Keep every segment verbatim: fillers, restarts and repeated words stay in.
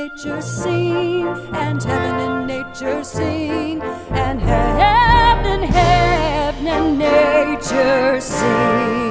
nature sing, and heaven and nature sing, and heaven and heaven and nature sing.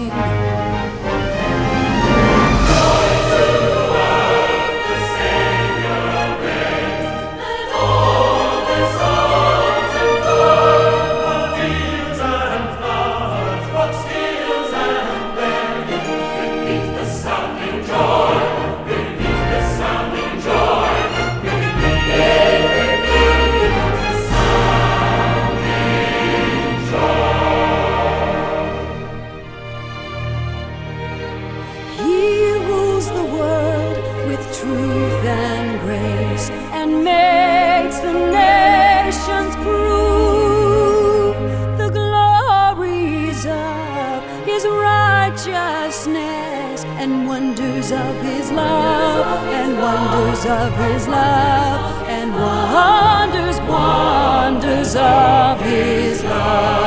Truth and grace, and makes the nations prove the glories of His righteousness, and wonders of His love, and wonders of His love, and wonders, wonders of His love.